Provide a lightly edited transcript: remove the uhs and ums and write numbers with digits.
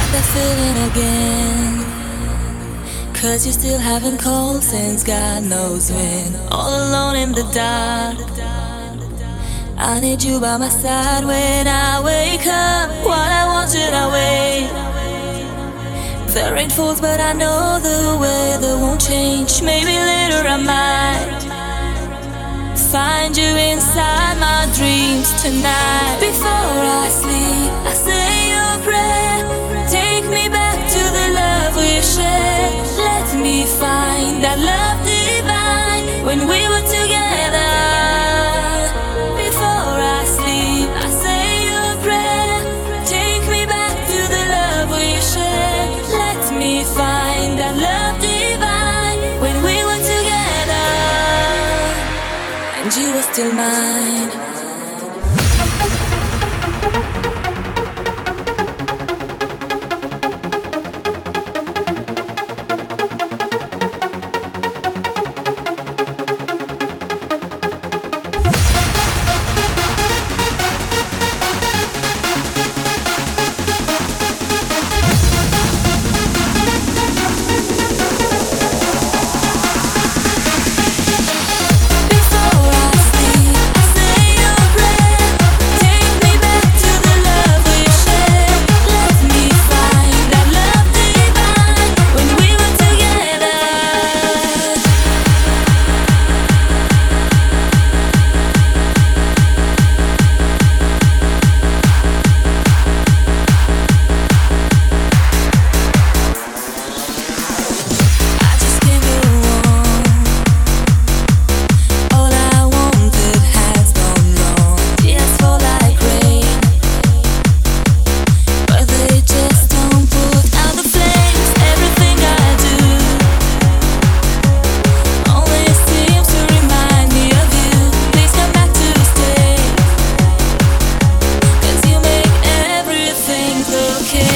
that feeling again. 'Cause you still haven't called since God knows when. All alone in the dark, I need you by my side when I wake up. While I want you to wait. The rain falls but I know the weather won't change. Maybe later I might find you inside my dreams tonight. Before I sleep, I say your prayer. Take me back to the love we shared. Let me find that love divine when we were together. Before I sleep, I say your prayer. Take me back to the love we shared. Let me find that love divine when we were together and you were still mine. Okay.